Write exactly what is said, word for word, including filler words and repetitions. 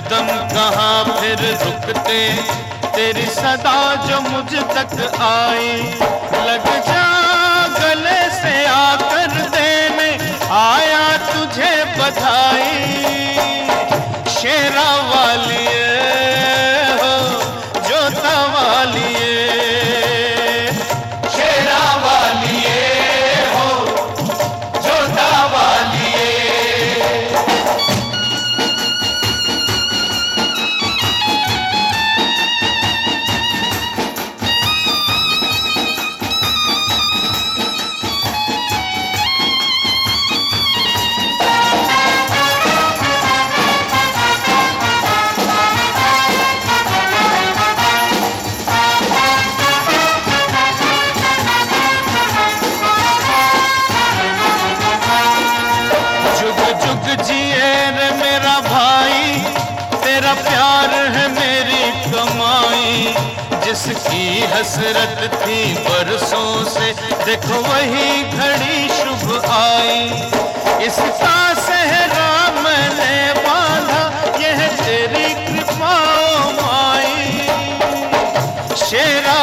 कदम कहाँ फिर रुकते, तेरी सदा जो मुझ तक आई। लग जा गले से आकर देने आया तुझे बधाई। शेरा वालिए हो जोता वालिए, शेरा वालिए हो जोता वालिए। प्यार है मेरी कमाई, जिसकी हसरत थी बरसों से, देखो वही घड़ी शुभ आई। इसका सहरा मैंने बांधा, यह तेरी कृपा माई। शेरा